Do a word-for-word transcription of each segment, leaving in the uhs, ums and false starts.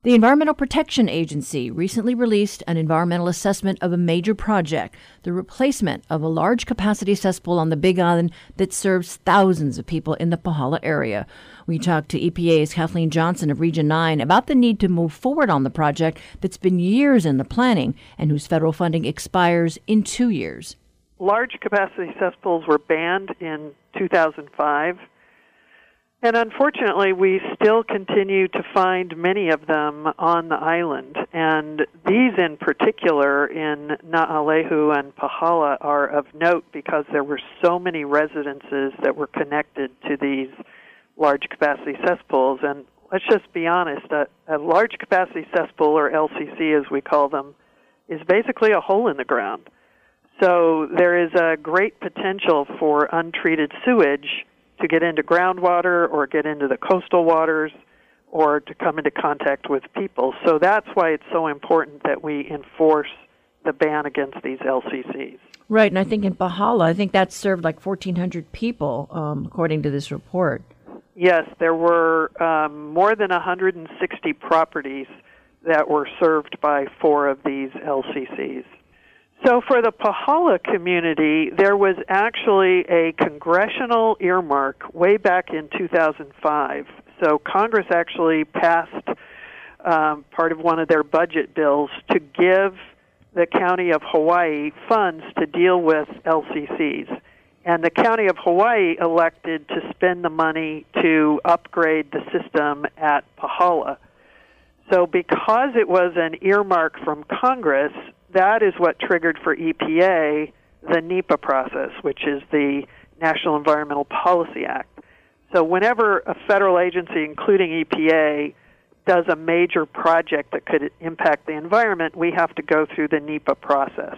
The Environmental Protection Agency recently released an environmental assessment of a major project, the replacement of a large capacity cesspool on the Big Island that serves thousands of people in the Pahala area. We talked to E P A's Kathleen Johnson of Region nine about the need to move forward on the project that's been years in the planning and whose federal funding expires in two years. Large capacity cesspools were banned in two thousand five. And unfortunately, we still continue to find many of them on the island. And these in particular in Na'alehu and Pahala are of note because there were so many residences that were connected to these large capacity cesspools. And let's just be honest, a, a large capacity cesspool, or L C C as we call them, is basically a hole in the ground. So there is a great potential for untreated sewage to get into groundwater or get into the coastal waters or to come into contact with people. So that's why it's so important that we enforce the ban against these L C Cs. Right, and I think in Pahala, I think that served like fourteen hundred people, um, according to this report. Yes, there were um, more than one hundred sixty properties that were served by four of these L C Cs. So for the Pahala community, there was actually a congressional earmark way back in two thousand five. So Congress actually passed um, part of one of their budget bills to give the County of Hawaii funds to deal with L C Cs. And the County of Hawaii elected to spend the money to upgrade the system at Pahala. So because it was an earmark from Congress, that is what triggered for E P A the NEPA process, which is the National Environmental Policy Act. So whenever a federal agency, including E P A, does a major project that could impact the environment, we have to go through the NEPA process.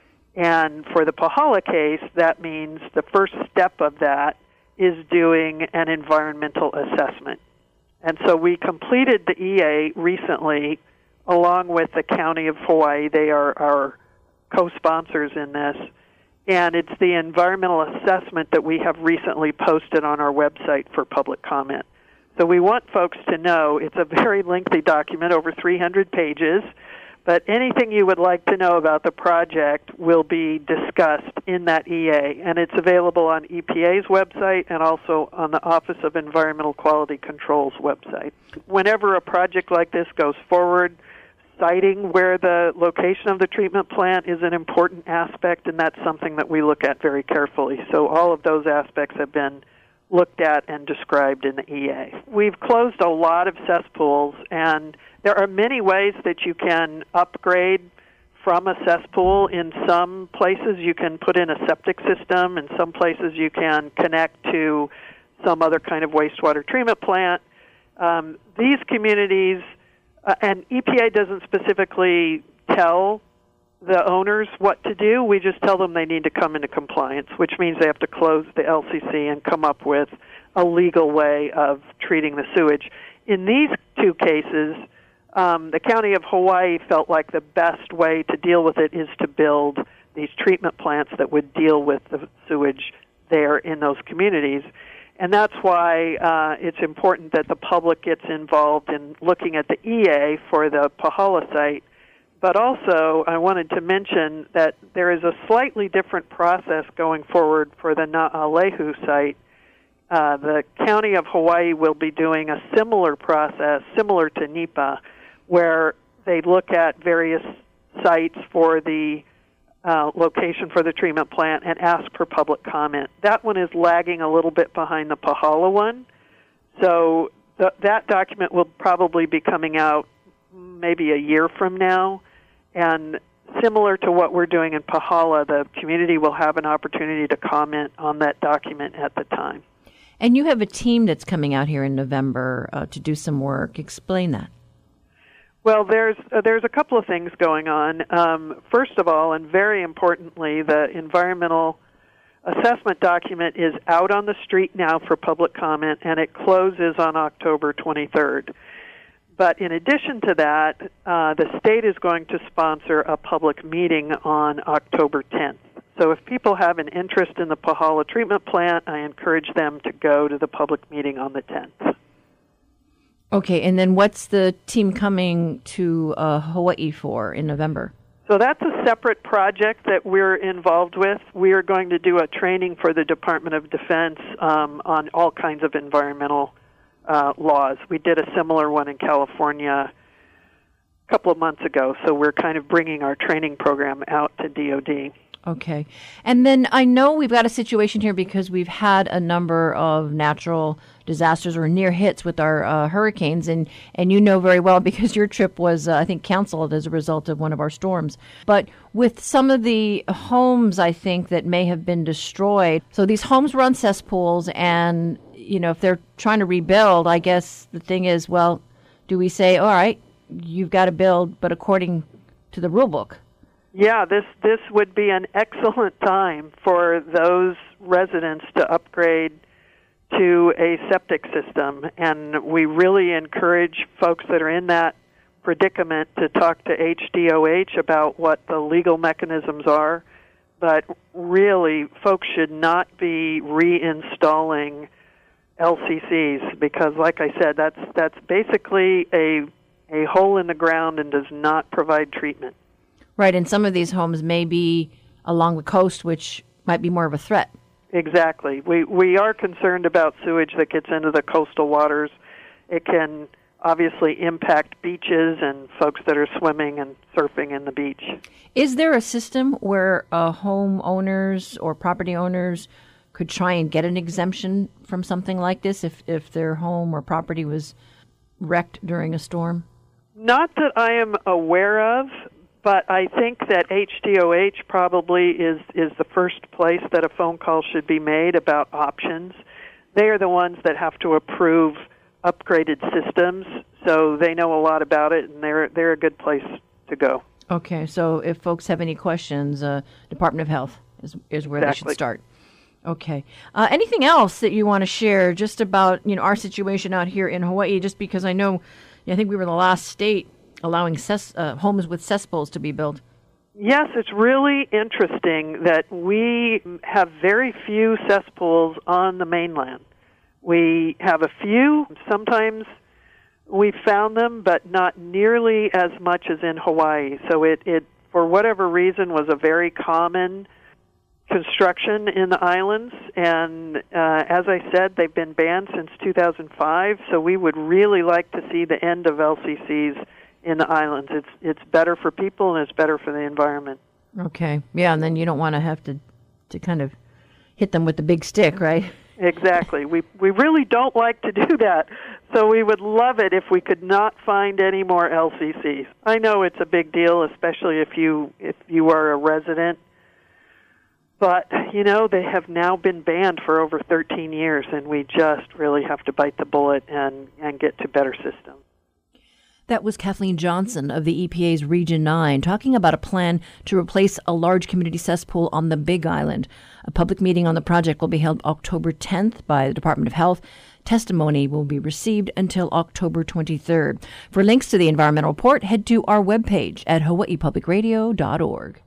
And for the Pahala case, that means the first step of that is doing an environmental assessment. And so we completed the E A recently along with the County of Hawaii. They are our co-sponsors in this. And it's the environmental assessment that we have recently posted on our website for public comment. So we want folks to know it's a very lengthy document, over three hundred pages, but anything you would like to know about the project will be discussed in that E A, and it's available on E P A's website and also on the Office of Environmental Quality Control's website. Whenever a project like this goes forward, citing where the location of the treatment plant is an important aspect, and that's something that we look at very carefully. So all of those aspects have been looked at and described in the E A. We've closed a lot of cesspools, and there are many ways that you can upgrade from a cesspool. In some places you can put in a septic system, in some places you can connect to some other kind of wastewater treatment plant. Um, these communities, uh, and E P A doesn't specifically tell the owners what to do. We just tell them they need to come into compliance, which means they have to close the L C C and come up with a legal way of treating the sewage. In these two cases, um, the County of Hawaii felt like the best way to deal with it is to build these treatment plants that would deal with the sewage there in those communities. And that's why uh, it's important that the public gets involved in looking at the E A for the Pahala site. But also, I wanted to mention that there is a slightly different process going forward for the Na'alehu site. Uh, the County of Hawaii will be doing a similar process, similar to NEPA, where they look at various sites for the uh, location for the treatment plant and ask for public comment. That one is lagging a little bit behind the Pahala one. So th- that document will probably be coming out maybe a year from now. And similar to what we're doing in Pahala, the community will have an opportunity to comment on that document at the time. And you have a team that's coming out here in November uh, to do some work. Explain that. Well, there's uh, there's a couple of things going on. Um, first of all, and very importantly, the environmental assessment document is out on the street now for public comment, and it closes on October twenty-third. But in addition to that, uh, the state is going to sponsor a public meeting on October tenth. So if people have an interest in the Pahala treatment plant, I encourage them to go to the public meeting on the tenth. Okay, and then what's the team coming to uh, Hawaii for in November? So that's a separate project that we're involved with. We are going to do a training for the Department of Defense um, on all kinds of environmental uh, laws. We did a similar one in California a couple of months ago, so we're kind of bringing our training program out to D O D. Okay. And then I know we've got a situation here because we've had a number of natural disasters or near hits with our uh, hurricanes, and, and you know very well because your trip was, uh, I think, canceled as a result of one of our storms. But with some of the homes, I think, that may have been destroyed, so these homes were on cesspools, and, you know, if they're trying to rebuild, I guess the thing is, well, do we say, all right, you've got to build, but according to the rule book? Yeah, this this would be an excellent time for those residents to upgrade to a septic system, and we really encourage folks that are in that predicament to talk to H D O H about what the legal mechanisms are. But really, folks should not be reinstalling L C Cs because, like I said, that's that's basically a a hole in the ground and does not provide treatment. Right, and some of these homes may be along the coast, which might be more of a threat. Exactly. We we are concerned about sewage that gets into the coastal waters. It can obviously impact beaches and folks that are swimming and surfing in the beach. Is there a system where uh, homeowners or property owners could try and get an exemption from something like this if, if their home or property was wrecked during a storm? Not that I am aware of. But I think that H D O H probably is, is the first place that a phone call should be made about options. They are the ones that have to approve upgraded systems, so they know a lot about it, and they're they're a good place to go. Okay, so if folks have any questions, uh, Department of Health is is where Exactly. they should start. Okay. Uh, anything else that you want to share just about, you know, our situation out here in Hawaii? Just because I know, I think we were the last state allowing cess, uh, homes with cesspools to be built. Yes, it's really interesting that we have very few cesspools on the mainland. We have a few. Sometimes we found them, but not nearly as much as in Hawaii. So it, it for whatever reason, was a very common construction in the islands. And uh, as I said, they've been banned since two thousand five, so we would really like to see the end of L C Cs in the islands. It's it's better for people and it's better for the environment. Okay. Yeah, and then you don't want to have to to kind of hit them with the big stick, right? Exactly. We we really don't like to do that. So we would love it if we could not find any more L C Cs. I know it's a big deal, especially if you if you are a resident. But, you know, they have now been banned for over thirteen years, and we just really have to bite the bullet and, and get to better systems. That was Kathleen Johnson of the E P A's Region nine talking about a plan to replace a large community cesspool on the Big Island. A public meeting on the project will be held October tenth by the Department of Health. Testimony will be received until October twenty-third. For links to the environmental report, head to our webpage at hawaii public radio dot org.